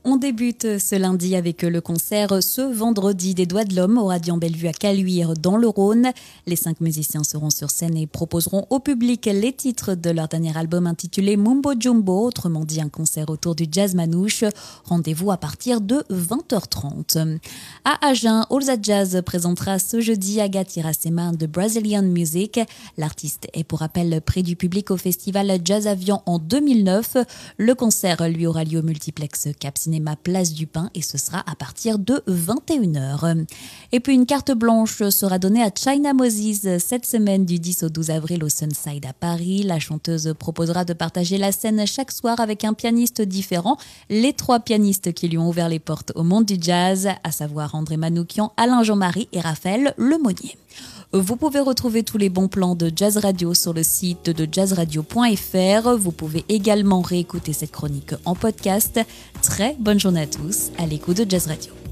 On débute ce lundi avec le concert ce vendredi des Doigts de l'Homme au Radiant Bellevue à Caluire dans le Rhône. Les 5 musiciens seront sur scène et proposeront au public les titres de leur dernier album intitulé Mumbo Jumbo, autrement dit un concert autour du jazz manouche. Rendez-vous à partir de 20h30. À Agen, Olza Jazz présentera ce jeudi Agathe Iracema de Brazilian Music. L'artiste est pour rappel près du public au festival Jazz Avian en 2009. Le concert lui aura lieu au multiplex Cap Cinéma Place du Pin et ce sera à partir de 21h. Et puis une carte blanche sera donnée à China Moses cette semaine du 10 au 12 avril au Sunside à Paris. La chanteuse proposera de partager la scène chaque soir avec un pianiste différent. Les 3 pianistes qui lui ont ouvert les portes au monde du jazz, à savoir André Manoukian, Alain Jean-Marie et Raphaël Lemonnier. Vous pouvez retrouver tous les bons plans de Jazz Radio sur le site de jazzradio.fr. Vous pouvez également réécouter cette chronique en podcast. Très bonne journée à tous à l'écoute de Jazz Radio.